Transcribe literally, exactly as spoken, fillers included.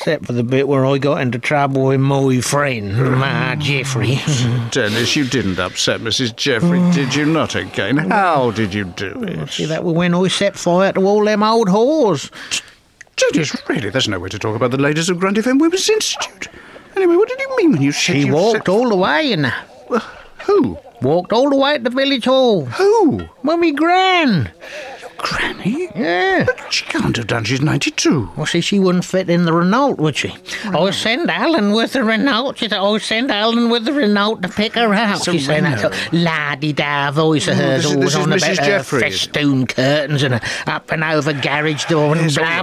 except for the bit where I got into trouble with my friend, Ma Jeffrey. Dennis, you didn't upset Missus Jeffrey, did you not again? How did you do it? See, that was when I set fire to all them old whores. Dennis, really, there's no way to talk about the ladies of Grundy Fen Women's Institute. Anyway, what did you mean when you said She you walked set... all the way, and Uh, who? walked all the way to the village hall. Who? Well, me gran. Granny? Yeah. But she can't have done, she's ninety-two. Well, see, she wouldn't fit in the Renault, would she? I'll send Alan with the Renault. She said, I'll send Alan with the Renault to pick her up. So She's saying that Renault. sort of la-di-da voice of Oh, hers, this is- always this is on Missus about her Jeffries. festoon curtains and a up and over garage door and Yes, all blah, right.